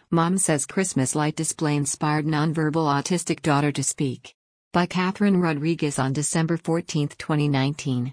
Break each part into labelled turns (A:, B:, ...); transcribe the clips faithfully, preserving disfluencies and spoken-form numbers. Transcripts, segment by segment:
A: Mom says Christmas light display inspired nonverbal autistic daughter to speak. By Catherine Rodriguez on December fourteenth, twenty nineteen.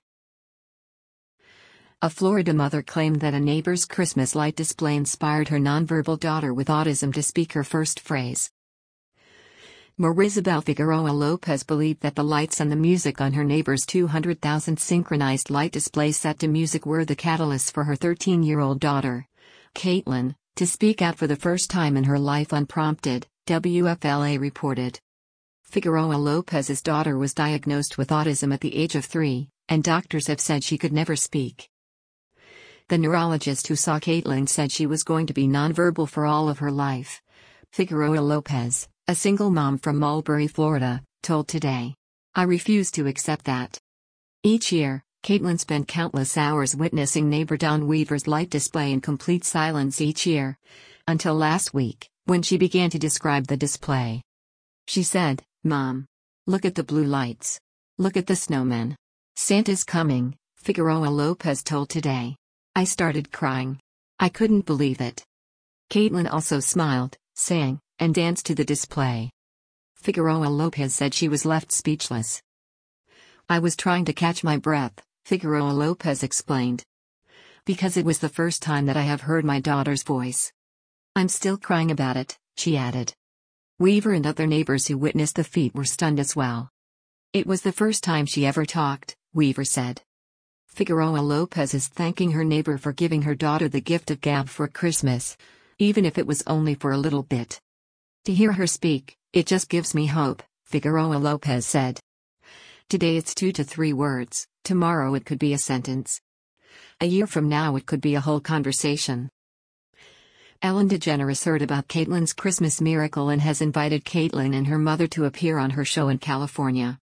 A: A Florida mother claimed that a neighbor's Christmas light display inspired her nonverbal daughter with autism to speak her first phrase. Marisabel Figueroa Lopez believed that the lights and the music on her neighbor's two hundred thousand synchronized light display set to music were the catalyst for her thirteen-year-old daughter, Caitlin, to speak out for the first time in her life unprompted, W F L A reported. Figueroa Lopez's daughter was diagnosed with autism at the age of three, and doctors have said she could never speak. The neurologist who saw Caitlin said she was going to be nonverbal for all of her life. Figueroa Lopez, a single mom from Mulberry, Florida, told Today. I refuse to accept that. Each year, Caitlin spent countless hours witnessing neighbor Don Weaver's light display in complete silence each year. Until last week, when she began to describe the display. She said, "Mom. Look at the blue lights. Look at the snowmen. Santa's coming," Figueroa Lopez told Today. I started crying. I couldn't believe it. Caitlin also smiled, sang, and danced to the display. Figueroa Lopez said she was left speechless. I was trying to catch my breath, Figueroa Lopez explained. Because it was the first time that I have heard my daughter's voice. I'm still crying about it, she added. Weaver and other neighbors who witnessed the feat were stunned as well. It was the first time she ever talked, Weaver said. Figueroa Lopez is thanking her neighbor for giving her daughter the gift of gab for Christmas, even if it was only for a little bit. To hear her speak, it just gives me hope, Figueroa Lopez said. Today it's two to three words, tomorrow it could be a sentence. A year from now it could be a whole conversation. Ellen DeGeneres heard about Caitlin's Christmas miracle and has invited Caitlin and her mother to appear on her show in California.